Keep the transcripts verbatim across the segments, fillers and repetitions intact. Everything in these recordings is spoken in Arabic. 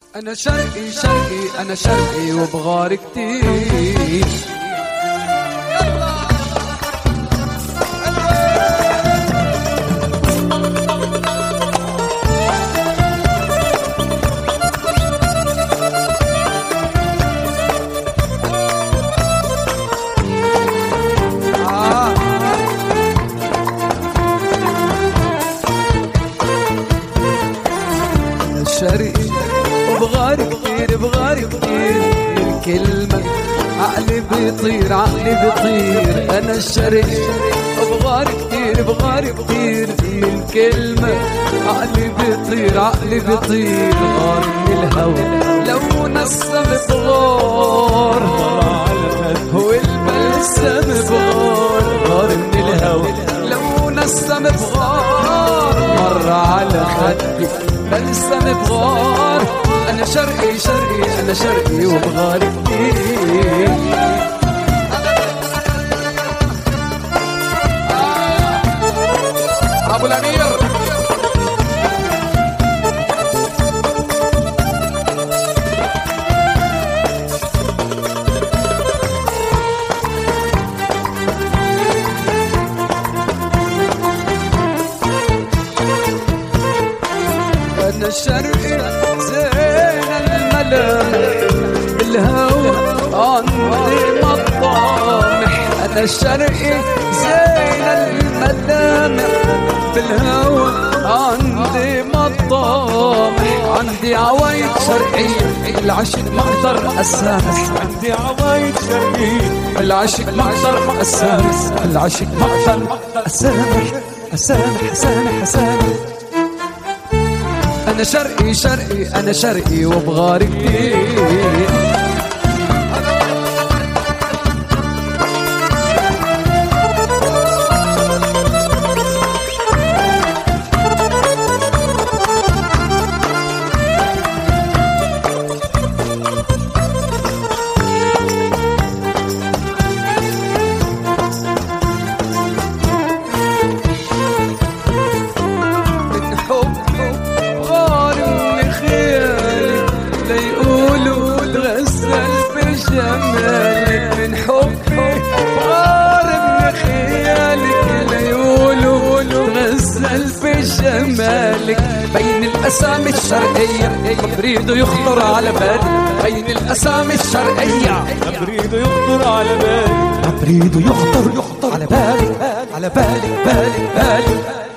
أنا شرقي شرقي أنا شرقي وبغار كتير. شرقي وبغار كتير بغار كتير، من كلمة عقلي بيطير عقلي بيطير. أنا الشرقي وبغار كتير بغار كتير، من كلمة عقلي بيطير عقلي بيطير. غار من الهوى لو نسم بغار، هو البلسم بغار. غار من الهوى لو نسم بغار، مر على خدي بلسم بغار. أنا شرقي شرقي أنا شرقي وبغار كتير. أبو الأمير أنا الشرقي زين الملامح، بالهوى عندي مطامح. أنا الشرقي زين الملامح، بالهوى عندي مطامح. عندي عوايد شرقية العشق ما اقدر اسامح. عندي عوايد شرقية العشق ما اقدر اسامح. العشق ما اقدر اسامح اسامح اسامح اسامح. أنا شرقي شرقي أنا شرقي وبغار كتير. جمالك من حبي غار من خيالك، ليقولوا تغزل بجمالك. بين الأسامي الشرقية بريده يخطر على بالي، بين الأسامي الشرقية بريده يخطر على بالي، بريده يخطر يخطر على بالي على بالي بالي بالي.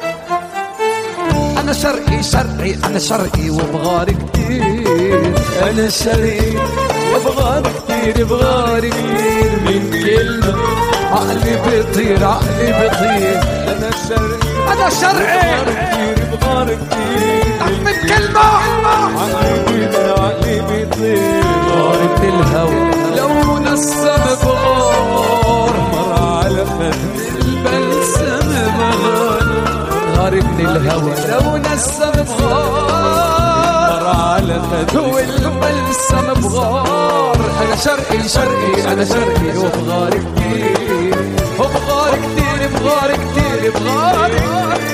أنا شرقي شرقي أنا شرقي وبغار كتير. أنا شرقي وبغار كتير بغار كتير، من كلمة عقلي بيطير عقلي بيطير. أنا شرقي أنا شرقي كتير بغار كتير، من كلمة عقلي بيطير عقلي بيطير. غار من الهوى لو نسم بغار، مر على خدي البلسم بغار. غار من الهوى لو نسم بغار، مر على خدي والبلسم بغار. أنا شرقي شرقي أنا شرقي وبغار كتير وبغار كتير بغار كتير بغار.